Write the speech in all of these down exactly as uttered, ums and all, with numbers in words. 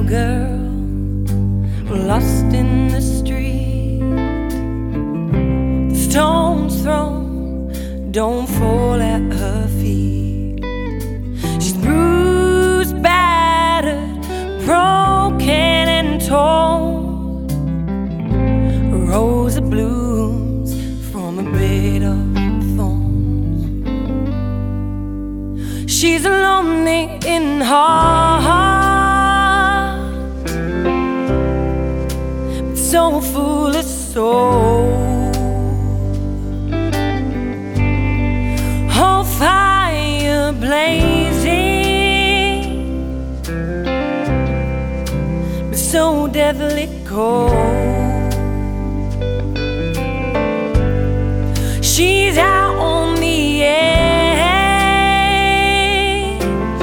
little girl lost in the street. The stones thrown don't fall at her feet. She's bruised, battered, broken and torn. A rose of blooms from a bed of thorns. She's lonely in heart, but so full of soul. Oh, fire blazing, but so deathly cold. She's out on the edge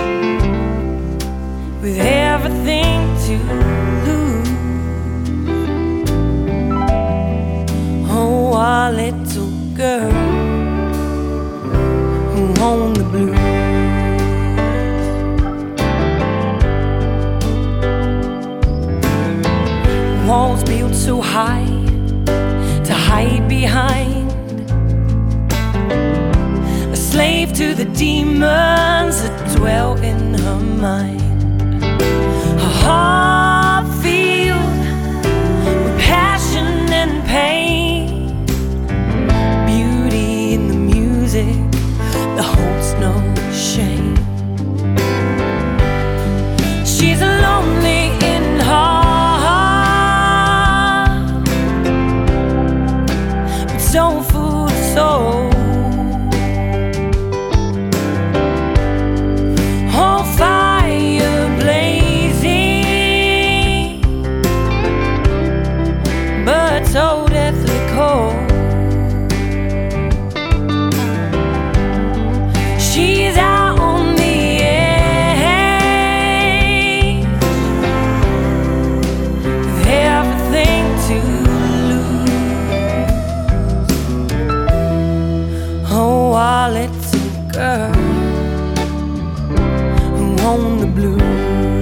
with everything to lose. Oh, our little girl who owned the blues. Walls built so high to hide behind, a slave to the demons that dwell in her mind. Her heart filled with passion and pain, beauty in the music that holds no shame. She's lonely in heart, but so full of soul. Oh, fire blazing, but so deathly cold. She's out on the edge with everything to lose. Oh, our little girl who owned the blues.